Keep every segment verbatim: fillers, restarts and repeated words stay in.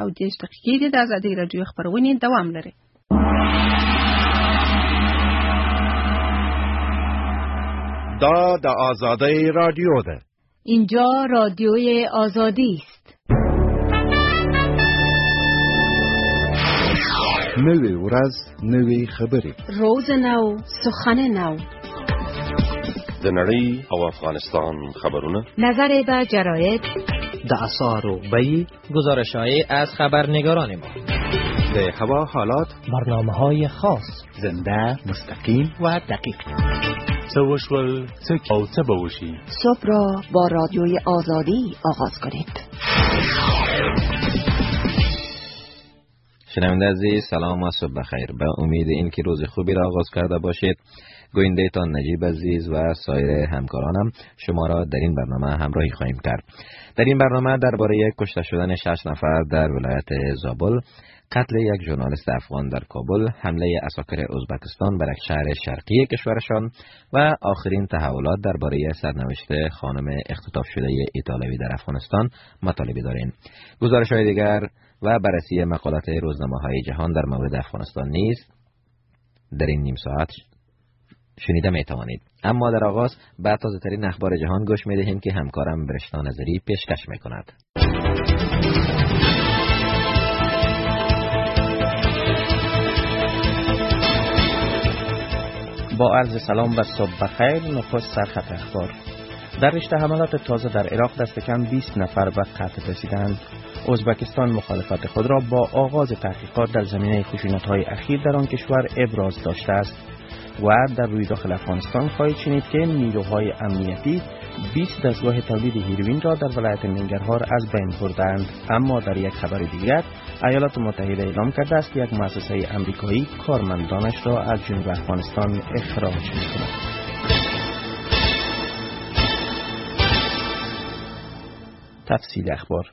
او دېرش دقیقې د ازادۍ راډیو خبرونه دوام لري. دا د آزادۍ رادیو ده. اینجا رادیوی آزادی است. نوی ورځ نوی خبرې. روز نو سخن نو. د نړۍ او افغانستان خبرونه. نظر به جراید. د آثار و بیان گزارش‌های از خبرنگاران ما. د هوا حالات. برنامه‌های خاص. زنده، مستقیم و دقیق. څه وشول، څه او څه به وشي. صبح را با رادیوی آزادی آغاز کنید. شنونده عزیز، سلام و صبح بخیر. به امید اینکه روز خوبی را آغاز کرده باشید، گوینده تان نجیب عزیز و سایر همکارانم شما را در این برنامه همراهی خواهیم کرد. در این برنامه درباره کشته شدن شش نفر در ولایت زابل، قتل یک ژورنالیست افغان در کابل، حمله عساکر ازبکستان بر یک شهر شرقی کشورشان و آخرین تحولات درباره سرنوشت خانم اختطاف شده ایتالوی در افغانستان مطالبی داریم. گزارش‌های دیگر و بررسی مقالات روزنامه‌های جهان در مورد افغانستان نیز در این نیم ساعت شنیده می توانید. اما در آغاز به تازه ترین اخبار جهان گوش می دهیم که همکارم برشتا نظری پیشکش می کند. با عرض سلام و صبح بخیر. نخست سرخط اخبار. در رشته حملات تازه در عراق دست کم بیست نفر به قتل رسیدند. ازبکستان مخالفت خود را با آغاز تحقیقات در زمینه خشونت‌های اخیر در آن کشور ابراز داشته است. و در روی داخل افغانستان خواهید شنید که نیروهای امنیتی بیست دستگاه تولید هیروئین را در ولایت ننگرهار از بین بردند. اما در یک خبر دیگر، ایالات متحده اعلام کرده است که یک مؤسسه آمریکایی کارمندانش را از جنوب افغانستان اخراج می‌کند. تفصیل اخبار.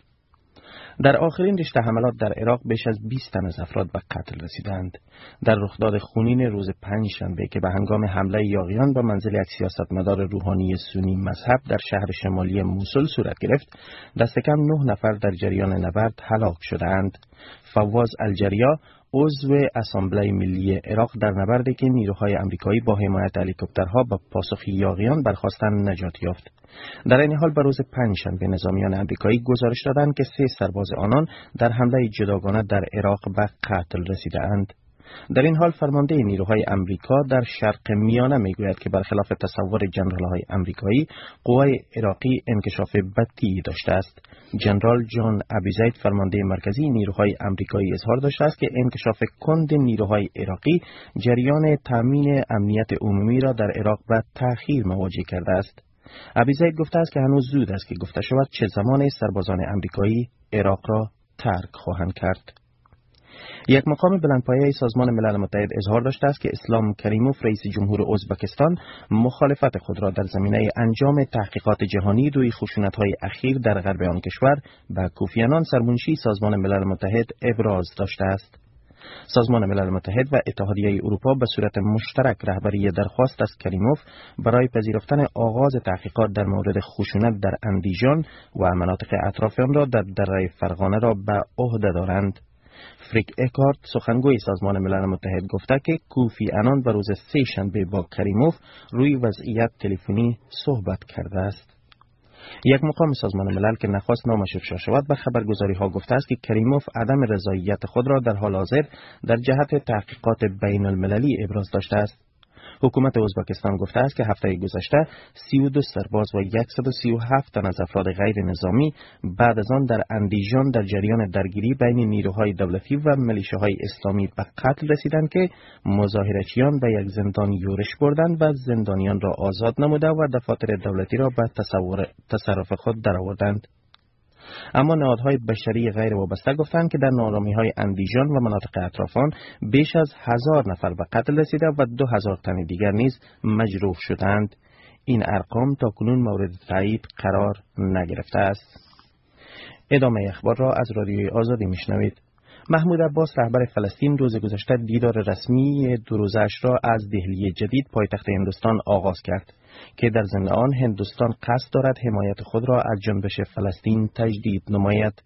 در آخرین رشته حملات در عراق بیش از بیست تن از افراد به قتل رسیدند. در رخداد خونین روز پنج شنبه که به هنگام حمله یاغیان به منزل یک سیاستمدار روحانی سنی مذهب در شهر شمالی موسول صورت گرفت، دست کم نه نفر در جریان نبرد هلاک شدند. فواز الجریا، عضو اسامبله ملی عراق، در نبردی که نیروهای آمریکایی با حمایت هلیکوپترها به پاسخ یاغیان برخاستند نجات یافت. در این حال به روز پنجشنبه نظامیان آمریکایی گزارش دادند که سه سرباز آنان در حمله جداگانه در عراق به قتل رسیدند. در این حال فرمانده نیروهای آمریکا در شرق میانه میگوید که برخلاف تصور جنرال‌های آمریکایی، قوای عراقی انکشاف بدی داشته است. جنرال جان ابیزید، فرمانده مرکزی نیروهای آمریکایی، اظهار داشته است که انکشاف کند نیروهای عراقی جریان تامین امنیت عمومی را در عراق به تأخیر مواجه کرده است. ابیزید گفته است که هنوز زود است که گفته شود چه زمان سربازان آمریکایی عراق را ترک خواهند کرد. یک مقام بلندپایه سازمان ملل متحد اظهار داشته است که اسلام کریموف، رئیس جمهور ازبکستان، مخالفت خود را در زمینه انجام تحقیقات جهانی روی خشونت‌های اخیر در غرب آن کشور به کوفی عنان، سرمنشی سازمان ملل متحد، ابراز داشته است. سازمان ملل متحد و اتحادیه اروپا به صورت مشترک رهبری درخواست از کریموف برای پذیرفتن آغاز تحقیقات در مورد خشونت در اندیجان و مناطق اطراف آن را در دره فرغانه را به عهده دارند. فریک اکارت، سخنگوی سازمان ملل متحد، گفته که کوفی عنان به روز سه شنبه با کریموف روی وضعیت تلفنی صحبت کرده است. یک مقام سازمان ملل که نخواست نامش افشا شود به خبرگزاری ها گفته است که کریموف عدم رضایت خود را در حال حاضر در جهت تحقیقات بین المللی ابراز داشته است. حکومت ازبکستان گفته است که هفته گذشته سی و دو سرباز و صد و سی و هفت تن از افراد غیر نظامی بعد از آن در اندیجان در جریان درگیری بین نیروهای دولتی و میلیشیاهای اسلامی به قتل رسیدند که مظاهرچیان به یک زندان یورش بردند و زندانیان را آزاد نموده و دفاتر دولتی را به تصور تصرف خود درآوردند. اما نهادهای بشری غیر وابسته گفتند که در نارامی‌های اندیجان و مناطق اطرافان بیش از هزار نفر به قتل رسیده و دو هزار تن دیگر نیز مجروح شدند. این ارقام تاکنون مورد تایید قرار نگرفته است. ادامه اخبار را از رادیوی آزادی میشنوید. محمود عباس، رهبر فلسطین، روز گذشته دیدار رسمی دو روزه‌اش را از دهلی جدید پایتخت هندوستان آغاز کرد که در ضمن آن هندوستان قصد دارد حمایت خود را از جنبش فلسطین تجدید نماید.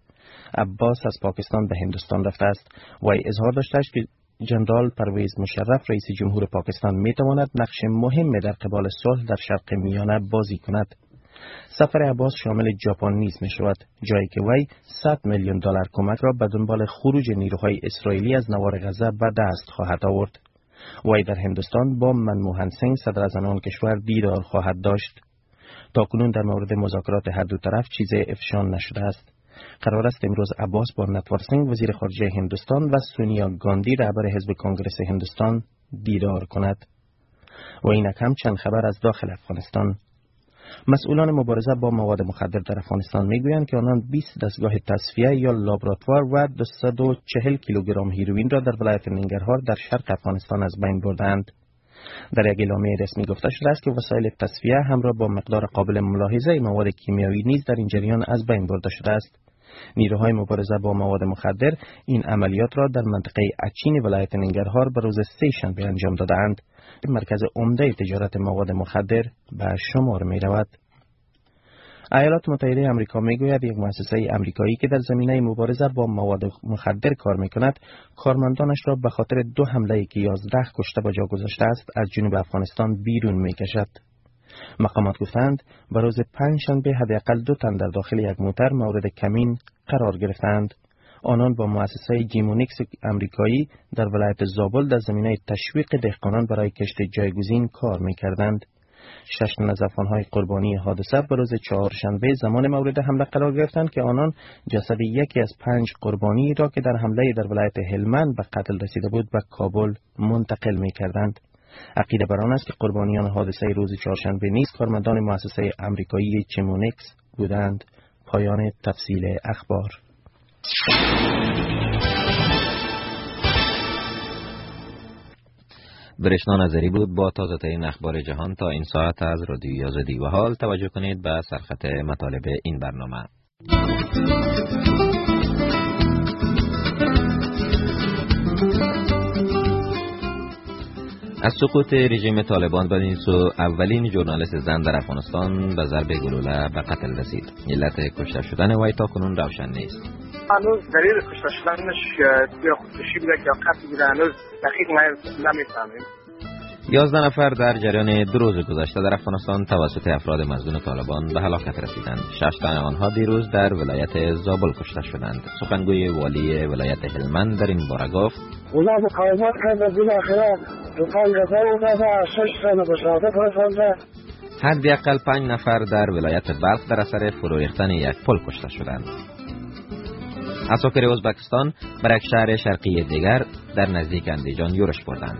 عباس از پاکستان به هندوستان رفته است. وی اظهار داشته است که جنرال پرویز مشرف رئیس جمهور پاکستان میتواند نقش مهمی در قبال صلح در شرق میانه بازی کند. سفر عباس شامل ژاپن نیز می شود، جایی که وی صد میلیون دلار کمک را به دنبال خروج نیروهای اسرائیلی از نوار غزه به دست خواهد آورد. وی در هندوستان با منموهن سینگ صدر اعظم آن کشور دیدار خواهد داشت. تاکنون در مورد مذاکرات هر دو طرف چیزی افشا نشده است. قرار است امروز عباس با نتوار سینگ وزیر خارجه هندوستان و سونیا گاندی رهبر حزب کنگرس هندوستان دیدار کند. و اینک هم چند خبر از داخل افغانستان. مسئولان مبارزه با مواد مخدر در افغانستان میگویند که آنان بیست دستگاه تصفیه یا لابراتوار و دویست و چهل کیلوگرم هیروئین را در ولایت ننگرهار در شرق افغانستان از بین بردند. در یک اعلامیه رسمی گفته شده است که وسایل تصفیه همراه با مقدار قابل ملاحظه مواد کیمیایی نیز در این جریان از بین برده شده است. نیروهای مبارزه با مواد مخدر این عملیات را در منطقه اچین ولایت ننگرهار به روز سه شنبه انجام دادند. مرکز عمده تجارت مواد مخدر به شمار می رود. ایالات متحده آمریکا می گوید یک مؤسسه آمریکایی که در زمینه مبارزه با مواد مخدر کار می کند، کارمندانش را به خاطر دو حمله که یازده کشته به جا گذاشته است از جنوب افغانستان بیرون می کشد. مقامات گفتند به روز پنج شنبه حداقل دو تن در داخل یک موتر مورد کمین قرار گرفتند. آنان با مؤسسه جیمونیکس آمریکایی در ولایت زابل در زمینه تشویق دهقانان برای کشت جایگزین کار می‌کردند. شش تن از افغان‌های قربانی حادثه به روز چهارشنبه زمان مورد حمله قرار گرفتند که آنان جسد یکی از پنج قربانی را که در حمله در ولایت هلمند به قتل رسیده بود به کابل منتقل می‌کردند. عقیده بر آن است که قربانیان حادثه روز چهارشنبه نیز کارمندان مؤسسه آمریکایی جیمونیکس بودند. پایان تفصیل اخبار. برشنا نظری بود با تازه ترین اخبار جهان تا این ساعت از رادیوی آزادی. و حال توجه کنید به سرخط مطالب این برنامه. از سقوط رژیم طالبان بدین سو اولین ژورنالیست زن در افغانستان به ضرب گلوله به قتل رسید. علت کشته شدن وی تاکنون روشن نیست. هنوز دلیل کشته شدنش یا خودکشی بوده یا قتل بوده هنوز دقیق نمیفهمیم. یازده نفر در جریان دو روز گذشته در افغانستان توسط افراد مظنون طالبان به هلاکت رسیدند. شش تن آنها دیروز در ولایت زابل کشته شدند. سخنگوی والی ولایت هلمند در این باره گفت: اونا مقاومت کردند، بالاخره دکان گذار و شش تن به شهادت رساندند. حداقل پنج نفر در ولایت بلخ در اثر فرو ریختن یک پل کشته شدند. عساکر ازبکستان بر یک شهر شرقی دیگر در نزدیک اندیجان یورش بردند.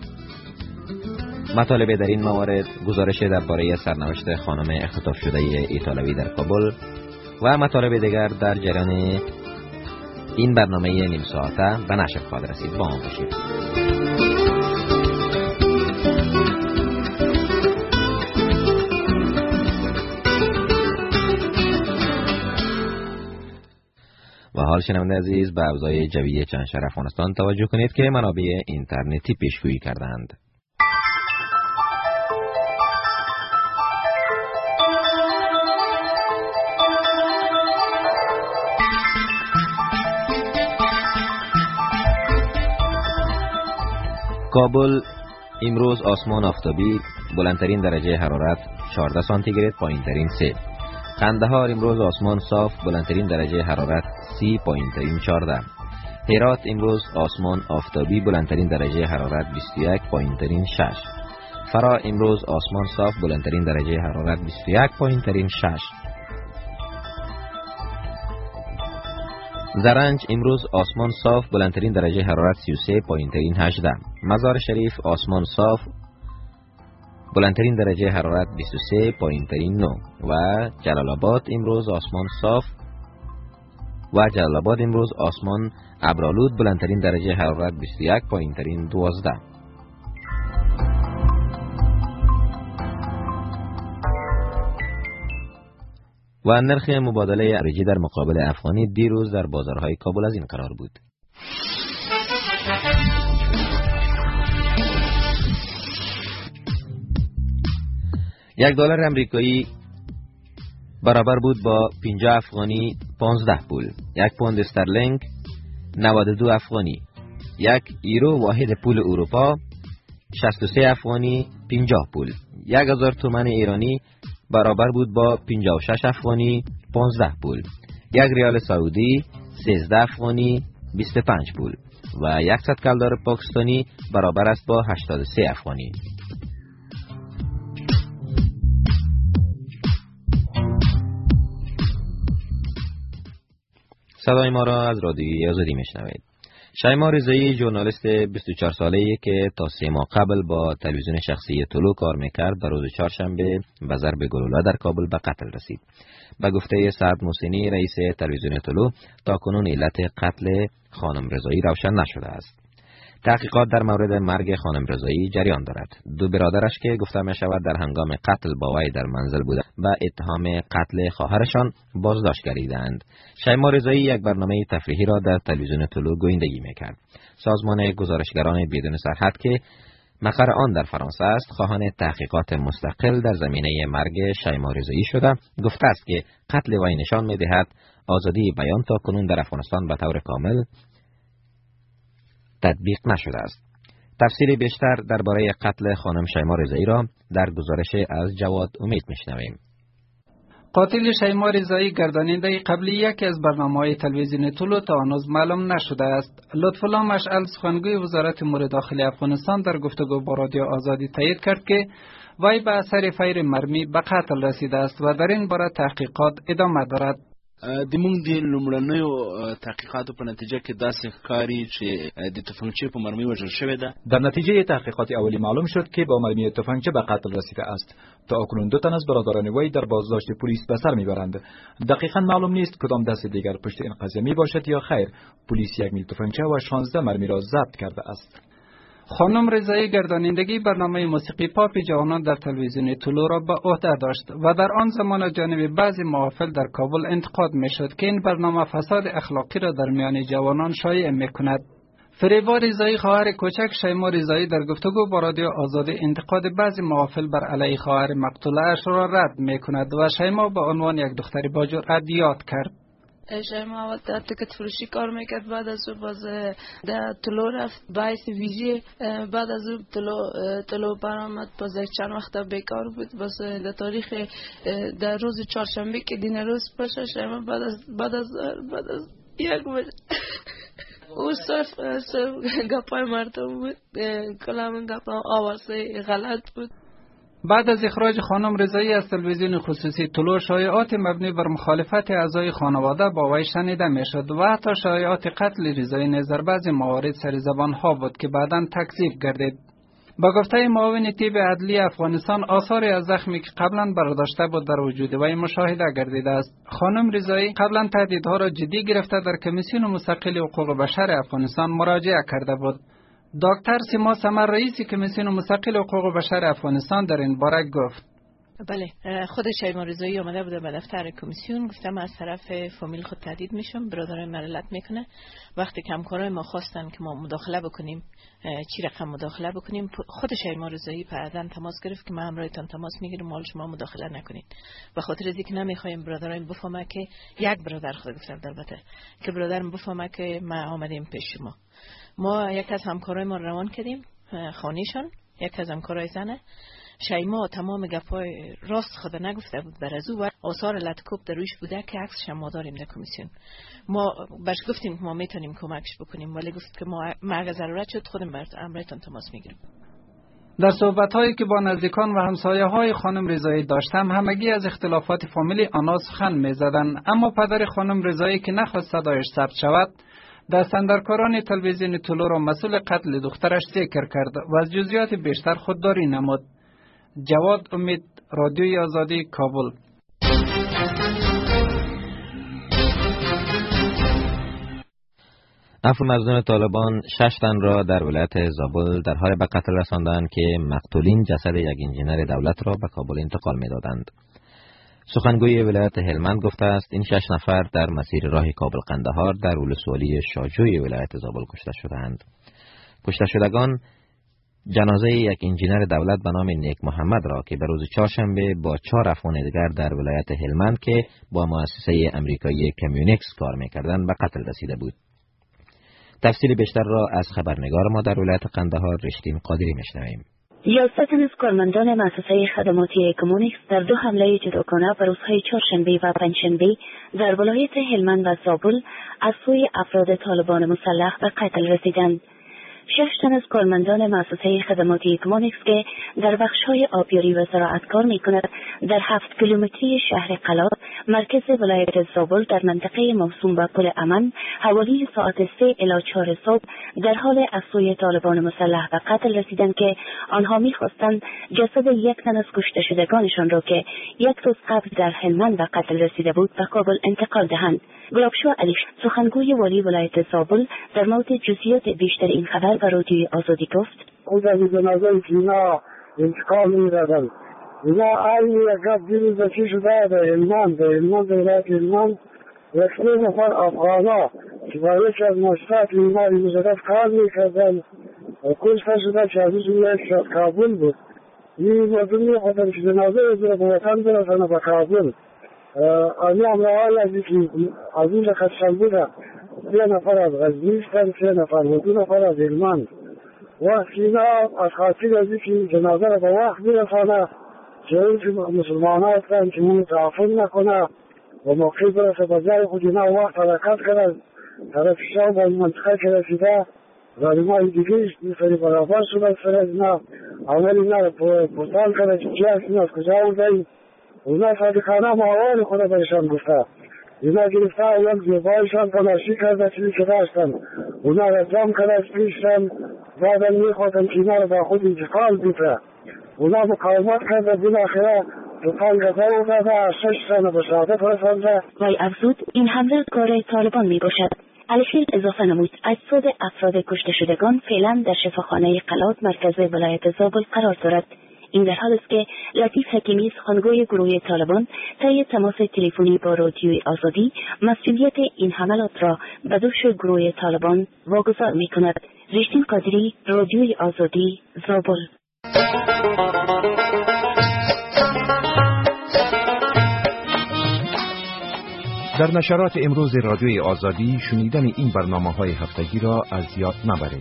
مطالب در این موارد گزارش درباره سرنوشت خانم اختطاف شده ایتالوی در کابل و مطالب دیگر در جریان این برنامه نیم ساعته به نشر خواهد رسید. با ما باشید. و حال شنونده عزیز به اوضاع جوی چند شهر افغانستان توجه کنید که منابع اینترنتی پیشگویی کردند. کابل امروز آسمان آفتابی، بلندترین درجه حرارت چهارده سانتیگراد، پایینترین سه. قندهار امروز آسمان صاف، بلندترین درجه حرارت سی، پایینترین چهارده. هرات امروز آسمان آفتابی، بلندترین درجه حرارت بیست و یک، پایینترین شش. فرا امروز آسمان صاف، بلندترین درجه حرارت بیست و یک، پایینترین شش. زرنج امروز آسمان صاف، بلندترین درجه حرارت سی و سه، پایینترین هجده. مزار شریف آسمان صاف، بلندترین درجه حرارت بیست و سه، پایینترین نه. و جلال آباد امروز آسمان صاف و جلال آباد امروز آسمان ابرآلود، بلندترین درجه حرارت بیست و یک، پایینترین دوازده. و نرخ مبادله خارجی در مقابل افغانی دیروز در بازارهای کابل از این قرار بود: یک دلار امریکایی برابر بود با پنجاه افغانی پانزده پول. یک پوند استرلینگ نود و دو افغانی. یک یورو واحد پول اروپا شصت و سه افغانی پنجاه پول. یک هزار تومان ایرانی برابر بود با پنجاه و شش افغانی پانزده پول. یک ریال سعودی سیزده افغانی بیست و پنج پول و صد کلدار پاکستانی برابر است با هشتاد و سه افغانی. صدای ما را از رادیوی آزادی میشنوید. شیما رضایی ژورنالیست بیست و چهار ساله‌ای که تا سه ماه قبل با تلویزیون شخصی طلوع کار میکرد در روز چهارشنبه به ضرب گلوله در کابل به قتل رسید. به گفته سعد محسنی رئیس تلویزیون طلوع تاکنون علت قتل خانم رضایی روشن نشده است. تحقیقات در مورد مرگ خانم رضایی جریان دارد. دو برادرش که گفته می شود در هنگام قتل با وی در منزل بوده و اتهام قتل خواهرشان بازداشت گردیدند. شیما رضایی یک برنامه تفریحی را در تلویزیون طلوع گویندگی میکرد. سازمان گزارشگران بدون سرحد که مقر آن در فرانسه است، خواهان تحقیقات مستقل در زمینه مرگ شیما رضایی شده، گفته است که قتل وی نشان می‌دهد آزادی بیان تا کنون در افغانستان به طور کامل تطبیق نشده است. تفسیر بیشتر درباره قتل خانم شیما رضایی را در گزارش از جواد امید میشنویم. قاتل شیما رضایی گرداننده قبلی یکی از برنامه‌های تلویزیون طلوع تا هنوز معلوم نشده است. لطف‌الله مشعل سخنگوی وزارت امور داخلی افغانستان در گفتگو با رادیو آزادی تایید کرد که وی به اثر فیر مرمی به قتل رسیده است و در این باره تحقیقات ادامه دارد. د مونږ د لومړنیو تحقیقاتو په نتیجه کې داسې ښکاري چې د تفنگچه په مرمۍ وژل شوې ده. در نتیجه تحقیقات اولی معلوم شد که با مرمی تفنگچه به قتل رسیده است. تا اکنون دو تن از برادران وی در بازداشت پلیس به سر میبرند. دقیقاً معلوم نیست کدام دست دیگر پشت این قضیه می باشد یا خیر. پلیس یک میل تفنگچه و شانزده مرمی را ضبط کرده است. خانم رضایی گردانندگی برنامه موسیقی پاپ جوانان در تلویزیون طلوع را به عهده داشت و در آن زمان از جانب بعضی محافل در کابل انتقاد میشد که این برنامه فساد اخلاقی را در میان جوانان شایع میکند. فریبا رضایی خواهر کوچک شیما رضایی در گفتگو با رادیو آزادی انتقاد بعضی محافل بر علیه خواهر مقتوله اش را رد میکند و شیما به عنوان یک دختر با جرأت یاد کرد. شیما اول در تکت فروشی کار میکرد، بعد از اون باز در طلوع رفت باعث ویژه، بعد از اون طلوع طلوع برآمد، باز چند وقت بیکار بود. باز در تاریخ در روز چهارشنبه که دین روز باشه شیما بعد از بعد از بعد از یک بجه او صرف صرف گپای مردم بود، کلام گپا آوازه غلط بود. بعد از اخراج خانم رضایی از تلویزیون خصوصی طلوع شایعات مبنی بر مخالفت اعضای خانواده با وی شنیده میشد و حتی شایعات قتل رضایی نیز در بعضی موارد سر زبان ها بود که بعداً تکذیب گردید. با گفته معاون تیب عدلی افغانستان آثاری از زخمی که قبلا برداشته بود در وجود وی مشاهده گردیده است. خانم رضایی قبلا تهدیدها را جدی گرفته در کمیسیون مستقل حقوق بشر افغانستان مراجعه کرده بود. دکتر سیما سمر رئیس کمیسیون مستقل حقوق بشر افغانستان در این باره گفت: بله، خود شیما رضایی آمده بوده به دفتر کمیسیون، گفتم از طرف فامیل خود تهدید میشم، برادرای ملت میکنه. وقتی که همکارای ما خواستن که ما مداخله بکنیم، چی رقم مداخله بکنیم، خود شیما رضایی بعداً تماس گرفت که ما همراهتان تماس میگیریم، مال شما مداخله نکنید. به خاطر اینکه نمیخوایم برادرایم بفهمه که یک برادر خود گفتم البته که برادرم بفهمه که ما آمدیم پیش شما. ما یک از همکارای ما روان کردیم خانهشان، یک از همکارای زنه. شیما تمام گپای راست خود نگفته بود بر از او و آثار لطکوب در رویش بوده که عکسش ما داریم در کمیسیون. ما بهش گفتیم که ما میتونیم کمکش بکنیم، ولی گفت که ما ما اگه ضرورت شد خودم بر امرتان تماس میگیریم. در صحبت‌هایی که با نزدیکان و همسایه‌های خانم رضایی داشتم، همگی از اختلافات فامیلی آنها سخن می‌زدند، اما پدر خانم رضایی که نخواست صدایش ثبت شود، دستاندرکاران تلویزیون طلوع را مسئول قتل دخترش ذکر کرد و از جزئیات بیشتر خودداری نمود. جواد امید، رادیوی آزادی، کابل. افراد مظنون طالبان شش تن را در ولایت زابل در حال به قتل رساندند که مقتولین جسد یک انجینر دولت را به کابل انتقال می‌دادند. سخنگوی ولایت هلمند گفته است این شش نفر در مسیر راه کابل قندهار در ولسوالی شاجوی ولایت زابل کشته شدند. کشته شدگان جنازه یک انجینر دولت به نام نیک محمد را که به روز چهارشنبه با چهار افغان دیگر در ولایت هلمند که با مؤسسه امریکایی کمیونیکس کار می‌کردند به قتل رسیده بود. تفصیل بیشتر را از خبرنگار ما در ولایت قندهار رشتین قادری میشنویم. یازده تن از کارمندان مؤسسه خدماتی کمیونیکس در دو حمله جداگانه به روزهای چهارشنبه و پنجشنبه در ولایت هلمند و زابل از سوی افراد طالبان مسلح به قتل رسیدند. شش تن از کارمندان مؤسسه خدماتی کمیونیکس که در بخش‌های آبیاری و زراعت کار می‌کند در هفت کیلومتری شهر قلات مرکز ولایت زابل در منطقه موسوم به پل امن حوالی ساعت سه الی چهار صبح در حال از سوی طالبان مسلح به قتل رسیدند که آنها می‌خواستند جسد یک تن از کشته شدگانشان را که یک روز قبل در هلمند به قتل رسیده بود به کابل انتقال دهند. گلابشو علی سخنگوی والی ولایت زابل در مورد جزئیات بیشتر این خبر به رادیوی آزادی گفت: خود از جنازه اینا انتقال می‌دادند. اینا علی یک دیروز چی شده در هلمند، در هلمند ولایت هلمند یک نفر افغانا که با یک از مشتاق اینا این مجرد کار می‌کردند و کشته شده که از یک از کابل بود. این مردم می‌خواستند که جنازه از به وطن برسانه به کابل. آنی امروال از اینکه از این خدشان بوده سه نفر از غزنیستان، سه نفر و دو نفر از هلمند. وقتی اینا از خاطر از اینکه جنازه را به وقت برسانه که این که مسلمان ها هستند که اون تعفن نکنه و موقعی برسه به جای خود اینا وقت حرکت کنند طرف شام و این منطقه که رسیده ظالمای دیگه سری برابر شده سر از اینا اول اینا را پرسان کنه که چی هست این از کجا بودهی اونا صادقانه محوال خود برشان گفته اینا گرفته اول زیبایشان تلاشی کرده چیزی که داشتن اونا را جمع کرده پیشتن بعدا میخواستن که اینا را با خود انتقال بیده اونا مقاومت کرده بالاخره دکان گذار اومده شش تن به شهادت رسانده. وی افزود این حمله کار طالبان می باشد. علیفیل اضافه نمود اجساد افراد کشته شدگان فعلا در شفاخانه قلات مرکز ولایت زابل قرار دارد. این در حال است که لطیف حکیمی سخنگوی گروه طالبان طی تماس تلفنی با رادیوی آزادی مسئولیت این حملات را به دوش گروه طالبان واگذار می کند. رشتین قادری، رادیوی آزادی، زابل. در نشرات امروز رادیوی آزادی شنیدن این برنامه‌های هفتگی را از یاد نبرید.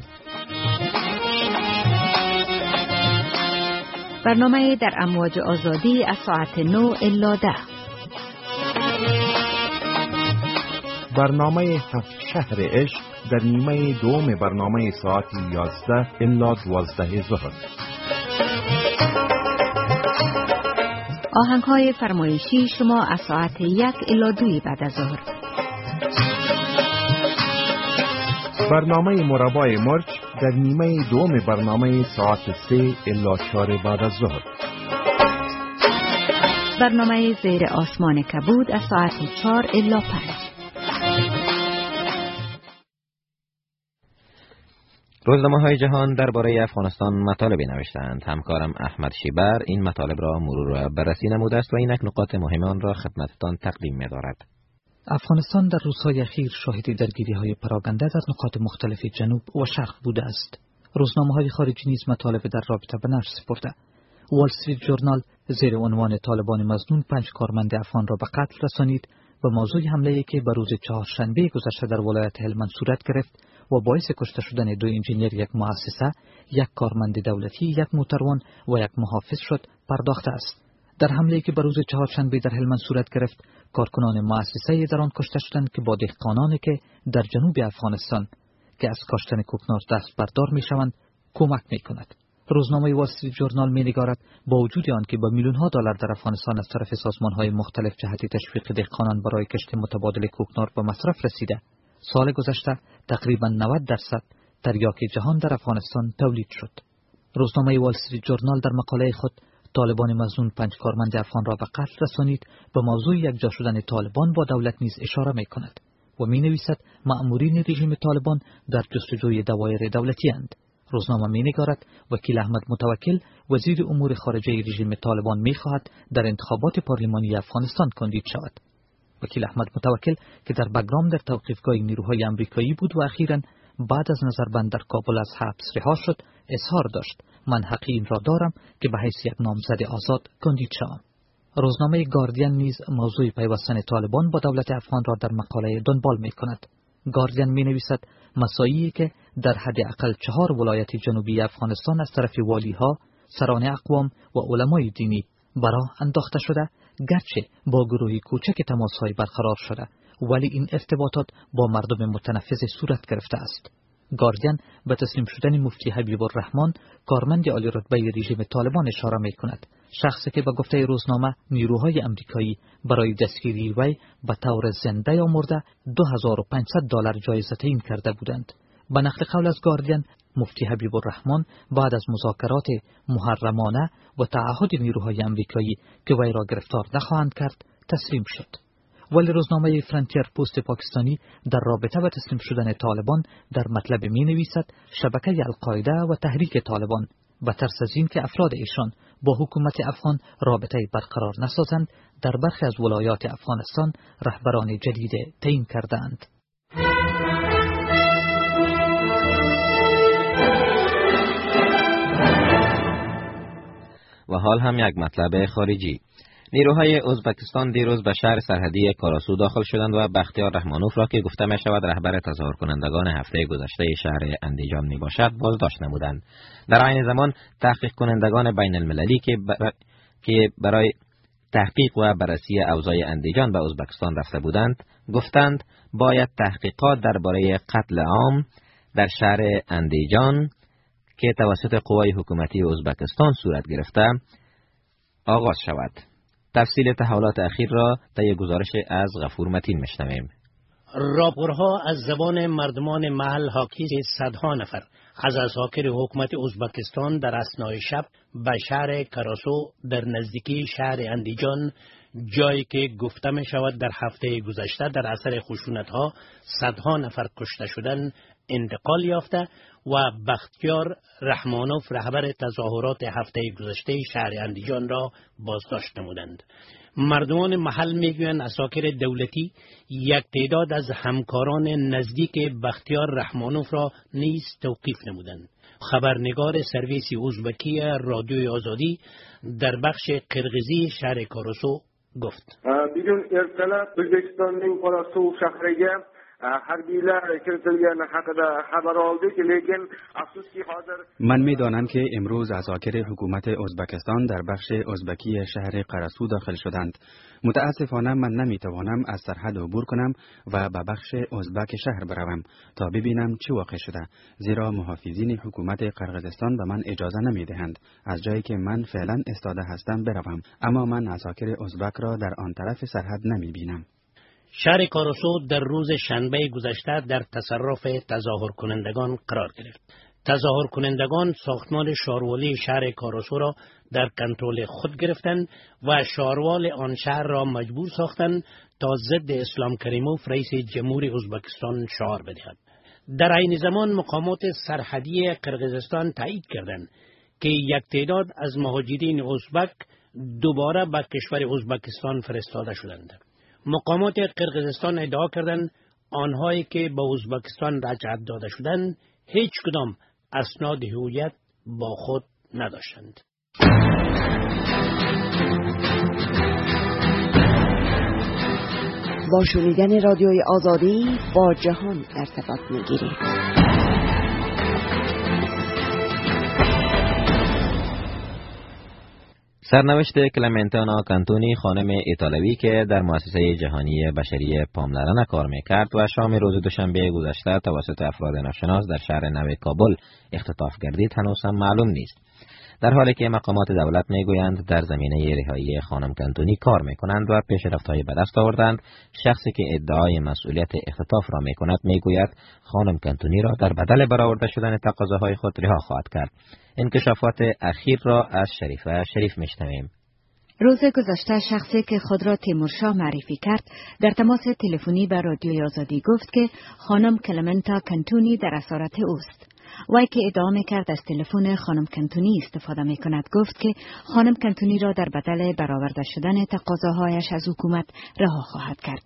برنامه در امواج آزادی از ساعت نه الی ده. برنامه هفت شهر عشق در نیمه دوم برنامه ساعت یازده الی دوازده ظهر. آهنگ‌های فرمایشی شما از ساعت یک الی دوی بعد از ظهر. برنامه مربای مرچ در نیمه دوم برنامه ساعت سه الی چهار بعد از ظهر. برنامه زیر آسمان کبود از ساعت چهار الی پنج. روزنامه‌های جهان درباره افغانستان مطالبی نوشتند. همکارم احمد شیبر این مطالب را مرور و بررسی نموده است و اینک نقاط مهم آن را خدمتتان تقدیم می‌دارد. افغانستان در روزهای اخیر شاهد درگیری‌های پراکنده در نقاط مختلف جنوب و شرق بوده است. روزنامه‌های خارجی نیز مطالب در رابطه به نشر سپرده. وال استریت جورنال زیر عنوان طالبان مظنون پنج کارمند افغان را به قتل رسانید و موضوع حمله‌ای که به روز چهارشنبه گذشته در ولایت هلمند صورت گرفت و باعث کشته شدن دو انجینیر یک مؤسسه، یک کارمند دولتی، یک موتروان و یک محافظ شد پرداخته است. در حمله‌ای که به روز چهارشنبه در هلمند صورت گرفت، کارکنان مؤسسه در آن کشته شدند که با دهقانانی که در جنوب افغانستان که از کاشتن کوکنار دست بردار می‌شوند کمک می‌کند. روزنامه وال استریت جورنال می‌نگارد با وجود آن که با میلیون‌ها دلار در افغانستان از طرف سازمان‌های مختلف جهت تشویق دهقانان برای کشت متبادل کوکنار به مصرف رسیده، سال گذشته تقریباً نود درصد تریاک جهان در افغانستان تولید شد. روزنامه وال استریت جورنال در مقاله خود طالبان مظنون پنج کارمند افغان را به قتل رسانید به موضوع یکجا شدن طالبان با دولت نیز اشاره می‌کند و می‌نویسد مأمورین رژیم طالبان در جستجوی دوایر دولتی اند. روزنامه می‌نگارد وکیل احمد متوکل وزیر امور خارجه رژیم طالبان می‌خواهد در انتخابات پارلمانی افغانستان کاندید شود. وکیل احمد متوکل که در بگرام در توقیفگاه نیروهای آمریکایی بود و اخیراً بعد از نظربند در کابل از حبس رها شد اظهار داشت من حق این را دارم که به حیث یک نامزد آزاد کاندید شوم. روزنامه گاردین نیز موضوع پیوستن طالبان با دولت افغان را در مقاله دنبال می کند. گاردین می نویسد مسائلی که در حد اقل چهار ولایت جنوبی افغانستان از طرف والیها، سران اقوام و علمای دینی براه انداخته شده، گرچه با گروهی کوچک تماس‌های برقرار شده، ولی این ارتباطات با مردم متنفذ صورت گرفته است. گاردین به تسلیم شدن مفتی حبیب الرحمن، کارمند عالی رتبه رژیم طالبان اشاره می کند. شخصی که به گفته روزنامه نیروهای امریکایی برای دستگیری وی به طور زنده یا مرده دو هزار و پانصد دلار جایزه تعیین کرده بودند. به نقل قول از گاردین، مفتی حبیب الرحمن بعد از مذاکرات محرمانه و تعهد نیروهای امریکایی که وی را گرفتار نخواهند کرد تسلیم شد. ولی روزنامه فرانتیر پست پاکستانی در رابطه با تسلیم شدن طالبان در مطلب می نویسد شبکه القاعده و تحریک طالبان به ترس از این که افراد ایشان با حکومت افغان رابطه برقرار نسازند، در برخی از ولایات افغانستان رهبران جدید تعیین کردند. و حال هم یک مطلب خارجی. نیروهای ازبکستان دیروز به شهر سرحدی کاراسو داخل شدند و بختیار رحمانوف را که گفته می شود رهبر تظاهر کنندگان هفته گذشته شهر اندیجان می باشد بازداشت نمودند. در عین زمان تحقیق کنندگان بین المللی که, بر... که برای تحقیق و بررسی اوضاع اندیجان به ازبکستان رفته بودند گفتند باید تحقیقات درباره قتل عام در شهر اندیجان که توسط قوای حکومتی ازبکستان صورت گرفته آغاز شود. تفصیل تحولات اخیر را در یک گزارش از غفور متین میشنویم. راپورها از زبان مردمان محل حاکی صدها نفر از اساکر حکومت ازبکستان در اثنای شب به شهر کاراسو در نزدیکی شهر اندیجان، جایی که گفته می شود در هفته گذشته در اثر خشونت‌ها صدها نفر کشته شدند، انتقال یافته و بختیار رحمانوف رهبر تظاهرات هفته گذشته شهر اندیجان را بازداشت نمودند. مردمان محل میگویند اساکر دولتی یک تعداد از همکاران نزدیک بختیار رحمانوف را نیز توقیف نمودند. خبرنگار سرویس ازبکی رادیوی آزادی در بخش قرغیزی شهر کاراسو گفت: بیرون ارتلا O'zbekistonning Qarasuv shahriga harbiylar kiritilgani haqida xabar oldik, lekin afsuski hozir من میدانم که امروز عساکر حکومت ازبکستان در بخش ازبکی شهر قراسو داخل شدند. متاسفانه من نمیتوانم از سرحد عبور کنم و به بخش ازبک شهر بروم تا ببینم چه واقع شده، زیرا محافظین حکومت قرقیزستان به من اجازه نمیدهند از جایی که من فعلا استاده هستم بروم، اما من عساکر ازبک را در آن طرف سرحد نمیبینم. شهر کاراسو در روز شنبه گذشته در تصرف تظاهر کنندگان قرار گرفت. تظاهر کنندگان ساختمان شاروالی شهر کاراسو را در کنترل خود گرفتند و شاروال آن شهر را مجبور ساختند تا ضد اسلام کریموف رئیس جمهوری ازبکستان شعار بدهد. در عین زمان مقامات سرحدی قرقیزستان تایید کردند که یک تعداد از مهاجرین ازبک دوباره به کشور ازبکستان فرستاده شدند. مقامات قرقیزستان ادعا کردند آنهایی که به ازبکستان رجعت داده شدند هیچ کدام اسناد هویت با خود نداشتند. با شنیدن رادیوی آزادی با جهان ارتباط می‌گیرید. سرنوشت کلمنتانا کانتونی، خانم ایتالوی که در مؤسسه جهانی بشری پاملرنه کار میکرد و شام روز دوشنبه گذشته توسط افراد ناشناس در شهر نو کابل اختطاف گردید هنوز هم معلوم نیست. در حالی که مقامات دولت میگویند در زمینه رهایی خانم کانتونی کار میکنند و پیشرفت‌های به دست آوردند، شخصی که ادعای مسئولیت اختطاف را میکند میگوید خانم کانتونی را در بدل برآورده شدن تقاضاهای خود رها خواهد کرد. انکشافات اخیر را از شریفه شریف میشنویم. روز گذشته شخصی که خود را تیمورشاه معرفی کرد در تماس تلفنی با رادیوی آزادی گفت که خانم کلمنتا کانتونی در اسارت اوست. وی که ادعا می‌کرد از تلفن خانم کانتونی استفاده می‌کند گفت که خانم کانتونی را در بدل برآورده شدن تقاضاهایش از حکومت رها خواهد کرد.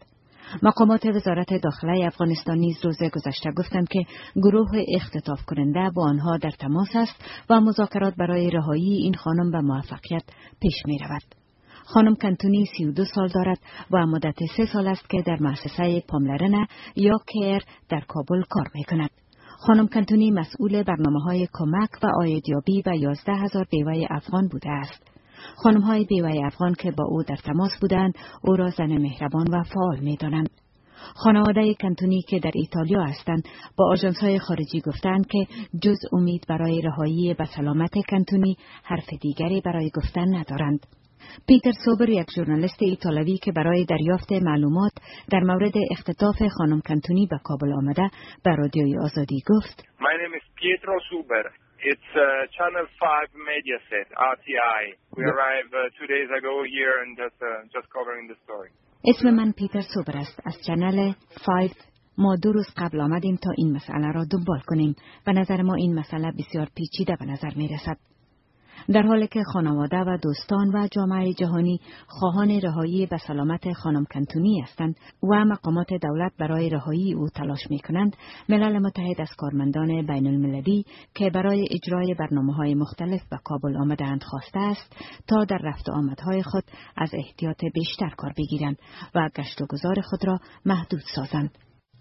مقامات وزارت داخله افغانستان نیز روز گذشته گفتند که گروه اختطاف کننده با آنها در تماس است و مذاکرات برای رهایی این خانم به موفقیت پیش می رود. خانم کنتونی سی و دو سال دارد و مدت سه سال است که در مؤسسه پاملرنه یا کیر در کابل کار می کند. خانم کنتونی مسئول برنامه‌های کمک و عایدیابی به یازده هزار بیوه افغان بوده است. خانم‌های بیوه افغان که با او در تماس بودند، او را زن مهربان و فعال می‌دانند. خانواده کنتونی که در ایتالیا هستند، با آژانس‌های خارجی گفتند که جز امید برای رهایی به سلامت کنتونی، حرف دیگری برای گفتن ندارند. پیتر سوبر، یک ژورنالیست ایتالوی که برای دریافت معلومات در مورد اختطاف خانم کنتونی به کابل آمده، به رادیوی آزادی گفت: My name is Pietro Suber. It's uh, Channel five Mediaset, R T I. We arrived uh, two days ago here and just uh, just covering the story. اسم من پیتر سوبر است. از چنل پنج ما دو روز قبل آمدیم تا این مسئله را دنبال کنیم. به نظر ما این مسئله بسیار پیچیده به نظر می رسد. در حالی که خانواده و دوستان و جامعه جهانی خواهان رهایی به سلامت خانم کنتونی هستند و مقامات دولت برای رهایی او تلاش می کنند، ملل متحد از کارمندان بین المللی که برای اجرای برنامه‌های مختلف به کابل آمده‌اند خواسته است تا در رفت و آمدهای خود از احتیاط بیشتر کار بگیرند و گشت و گذار خود را محدود سازند.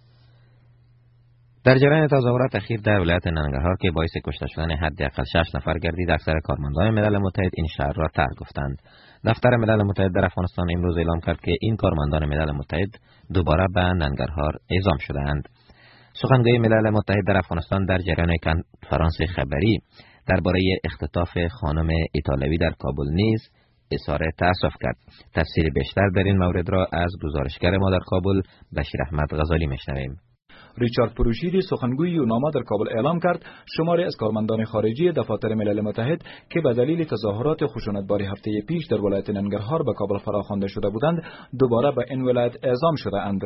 در جریان تظاهرات اخیر در ولایت ننگرهار که باعث کشته شدن حداقل شش نفر گردید، اکثر کارمندان ملل متحد این شهر را ترک گفتند. دفتر ملل متحد در افغانستان امروز اعلام کرد که این کارمندان ملل متحد دوباره به ننگرهار اعزام شده‌اند. سخنگوی ملل متحد در افغانستان در جریان کنفرانس خبری درباره اختطاف خانم ایتالوی در کابل نیز اظهار تأسف کرد. تفسیر بیشتر در این مورد را از گزارشگر ما در کابل بشیر احمد غزالی میشنویم. ریچارد پروشیدی، سخنگوی یوناما، در کابل اعلام کرد شماری از کارمندان خارجی دفاتر ملل متحد که به دلیل تظاهرات خشونتبار هفته پیش در ولایت ننگرهار به کابل فراخوانده شده بودند، دوباره به این ولایت اعزام شده اند.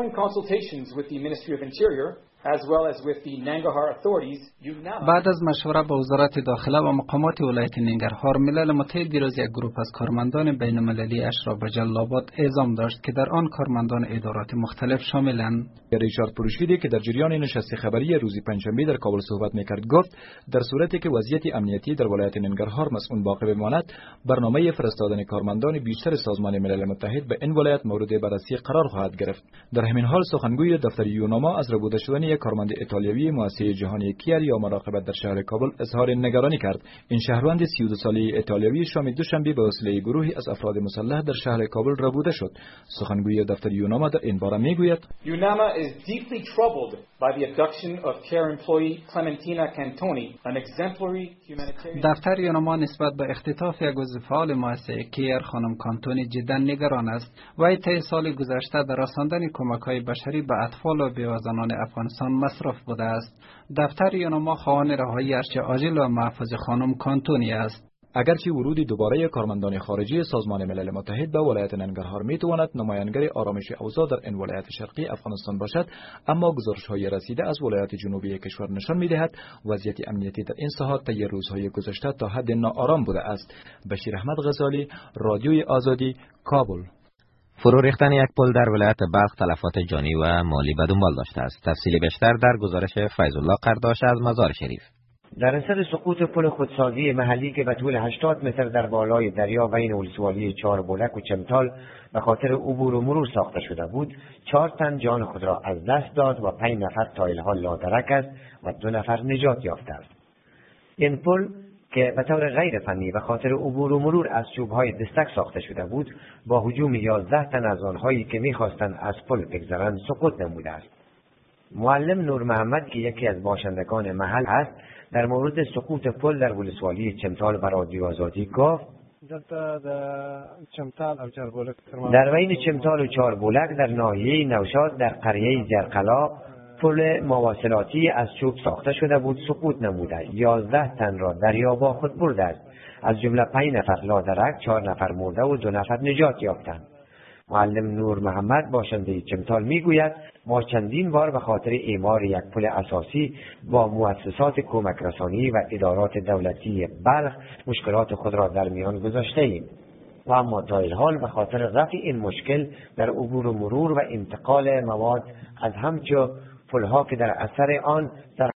بعد از مشوره با وزارت داخله و مقامات ولایت ننگرهار، ملل متحد دیروز یک گروه از کارمندان بین المللی اش را به جلال‌آباد اعزام داشت که در آن کارمندان ادارات مختلف شاملند. ریچارد پروشیدی که در جریان نشست خبری روز پنجشنبه در کابل صحبت می‌کرد گفت در صورتی که وضعیت امنیتی در ولایت ننگرهار مسئول باقی بماند، برنامه فرستادن کارمندان بیشتر سازمان ملل متحد به این ولایت مورد بررسی قرار خواهد گرفت. در همین حال سخنگوی دفتر یوناما از ربوده شدن یک کارمند ایتالیایی مؤسسه جهانی کیر یا مراقبت در شهر کابل اظهار نگرانی کرد. این شهروند سی و دو ساله ایتالیایی شام دوشنبه به وسیله گروهی از افراد مسلح در شهر کابل ربوده شد. سخنگوی دفتر یوناما در این باره میگوید: یوناما is deeply troubled by the abduction of care employee Clementina Cantoni, an exemplary humanitarian. دفتر یوناما نسبت به اختطاف یک عضو فعال مؤسسه کیر خانم کانتونی جدا نگران است و طی سال گذشته در رساندن کمک‌های بشری به اطفال و بیوه‌زنان افغانستان مصرف بوده است. دفتر یوناما خواهان رهایی ارچه عاجل و محفوظ خانم کانتونی است. اگرچه ورود دوباره کارمندان خارجی سازمان ملل متحد به ولایت ننگرهار میتواند نمایانگر آرامش اوضاع در این ولایت شرقی افغانستان باشد، اما گزارش‌های رسیده از ولایت جنوبی کشور نشان می‌دهد وضعیت امنیتی در این ساحات طی روزهای گذشته تا حد ناآرام بوده است. بشیر احمد غزالی، رادیوی آزادی، کابل. فرو ریختن یک پل در ولایت بلخ تلفات جانی و مالی به دنبال داشته است. تفصیل بیشتر در گزارش فیض الله قرداش از مزار شریف. در اثر سقوط پل خودسازی محلی که به طول هشتاد متر در بالای دریا بین ولسوالی چهار بولک و چمتال به خاطر عبور و مرور ساخته شده بود، چهار تن جان خود را از دست داد و پنج نفر تا الحال لادرک است و دو نفر نجات یافته است. این پل که به طور غیر فنی به خاطر عبور و مرور از چوب‌های دستک ساخته شده بود، با هجوم یازده تن از آنهایی که می‌خواستند از پل بگذرند سقوط نموده است. معلم نور محمد که یکی از باشندگان محل است، در مورد سقوط پل در ولسوالی چمتال به رادیو آزادی گفت: در بین چمتال و چهاربولک در ناحیه نوشاد در قریه زرقلا پل مواصلاتی از چوب ساخته شده بود، سقوط نموده. یازده تن را دریا با خود برده است، از جمله پنج نفر لادرک، چهار نفر مرده و دو نفر نجات یافتند. معلم نور محمد باشنده چمتال میگوید ما چندین بار به خاطر اعمار یک پل اساسی با مؤسسات کمک رسانی و ادارات دولتی بلخ مشکلات خود را در میان گذاشته ایم. و اما تا این حال به خاطر رفع این مشکل در عبور و مرور و انتقال مواد از همچو پلها که در اثر آن در